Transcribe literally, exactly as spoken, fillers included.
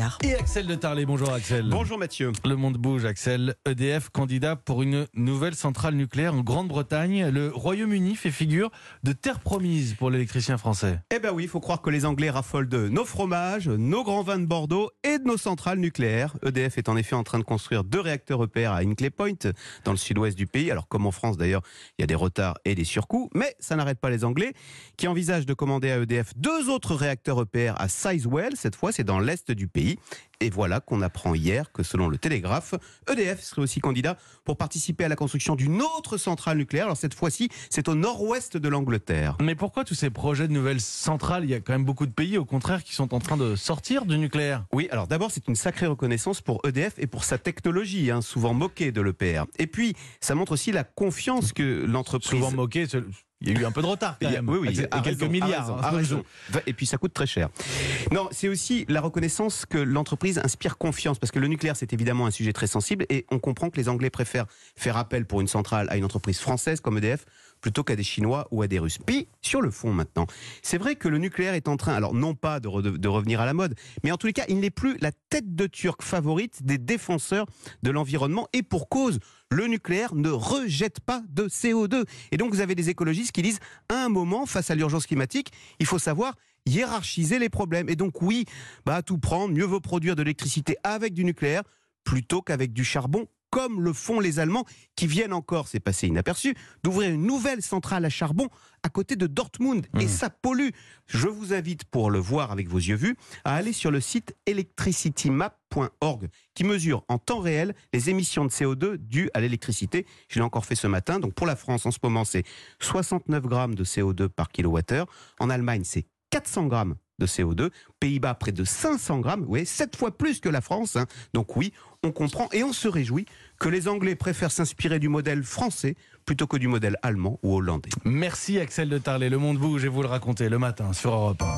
nucléaire. Et Axel de Tarlet, bonjour Axel. Bonjour Mathieu. Le monde bouge Axel. E D F candidat pour une nouvelle centrale nucléaire en Grande-Bretagne. Le Royaume-Uni fait figure de terre promise pour l'électricien français. Eh ben oui, il faut croire que les Anglais raffolent de nos fromages, nos grands vins de Bordeaux et de nos centrales nucléaires. E D F est en effet en train de construire deux réacteurs E P R à Hinkley Point, dans le sud-ouest du pays. Alors comme en France d'ailleurs, il y a des retards et des surcoûts, mais ça n'arrête pas les Anglais qui envisagent de commander à E D F deux autres réacteurs E P R à Sizewell. Cette fois, c'est dans l'est du pays. Et voilà qu'on apprend hier que selon le Télégraphe, E D F serait aussi candidat pour participer à la construction d'une autre centrale nucléaire. Alors cette fois-ci, c'est au nord-ouest de l'Angleterre. Mais pourquoi tous ces projets de nouvelles centrales? Il y a quand même beaucoup de pays, au contraire, qui sont en train de sortir du nucléaire. Oui, alors d'abord, c'est une sacrée reconnaissance pour E D F et pour sa technologie, hein, souvent moquée de l'E P R. Et puis, ça montre aussi la confiance que l'entreprise... Souvent moqué, il y a eu un peu de retard quand même. Oui, oui, et quelques raison, milliards. A raison, a raison. Et puis ça coûte très cher. Non, c'est aussi la reconnaissance que l'entreprise inspire confiance, parce que le nucléaire, c'est évidemment un sujet très sensible, et on comprend que les Anglais préfèrent faire appel pour une centrale à une entreprise française comme E D F, plutôt qu'à des Chinois ou à des Russes. Puis, sur le fond maintenant, c'est vrai que le nucléaire est en train, alors non pas de, re, de revenir à la mode, mais en tous les cas, il n'est plus la tête de Turc favorite des défenseurs de l'environnement, et pour cause, le nucléaire ne rejette pas de C O deux. Et donc vous avez des écologistes qui disent, à un moment, face à l'urgence climatique, il faut savoir hiérarchiser les problèmes. Et donc oui, bah, à tout prendre, mieux vaut produire de l'électricité avec du nucléaire plutôt qu'avec du charbon, comme le font les Allemands, qui viennent encore, c'est passé inaperçu, d'ouvrir une nouvelle centrale à charbon à côté de Dortmund. Mmh. Et ça pollue. Je vous invite, pour le voir avec vos yeux vus, à aller sur le site electricity map point org, qui mesure en temps réel les émissions de C O deux dues à l'électricité. Je l'ai encore fait ce matin. Donc pour la France, en ce moment, c'est soixante-neuf grammes de C O deux par kilowattheure. En Allemagne, c'est quatre cents grammes de C O deux, Pays-Bas près de cinq cents grammes, oui, sept fois plus que la France, hein. Donc oui, on comprend et on se réjouit que les Anglais préfèrent s'inspirer du modèle français plutôt que du modèle allemand ou hollandais. Merci Axel de Tarlet, le monde bouge et vous le racontez le matin sur Europe un.